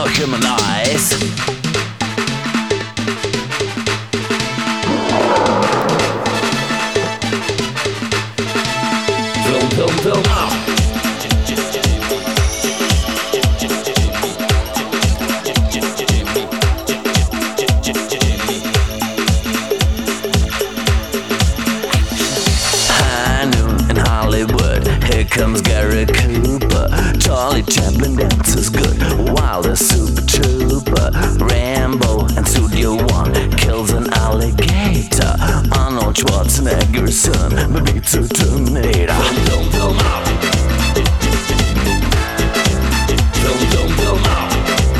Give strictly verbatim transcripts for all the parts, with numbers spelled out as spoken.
him an ice. Film, film, film out. Here comes Gary Cooper. Charlie Chaplin dances good while the Super Trooper Rambo and Studio One kills an alligator. Arnold Schwarzenegger's son beats a Terminator. Film, film, film out. Film, film, film out.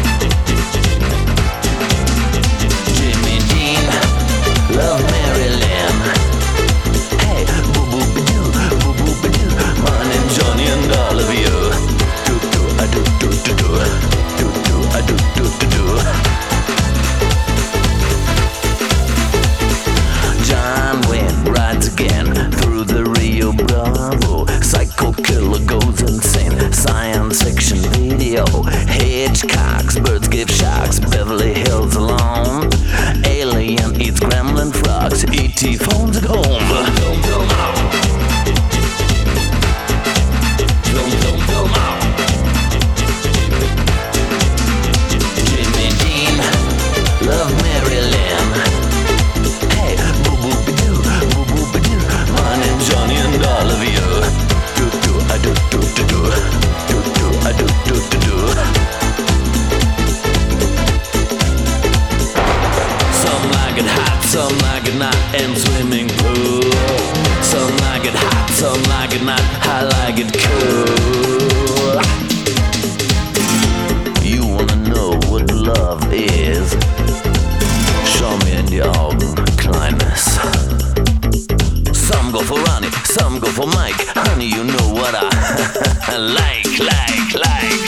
Jimmy Dean, Love Mary Lynn. Hey, boo boo ba doo, boo boo ba doo. My name's Johnny and all of you. Do do a do do do do. Do do a do do do do. John Wayne rides again through the Rio Bravo. Psycho killer goes insane. Science fiction video. Hitchcocks, birds give shocks. Beverly Hills alone. Alien eats gremlin frogs. E T phones at home. Film, film, film out. Film, film, film out. Jimmy Dean, Love Mary Lynn. Hey, boo boo ba doo, boo boo ba doo. My name's Johnny and all of you. Do do a do do do do. Do do a do do do do. Some like it hot, some like it not, and swimming pool. Some like it hot, some like it not, I like it cool. You wanna know what love is? Show me in your Augen, Kleines. Some go for Ronnie, some go for Mike. Honey, you know what I like, like, like.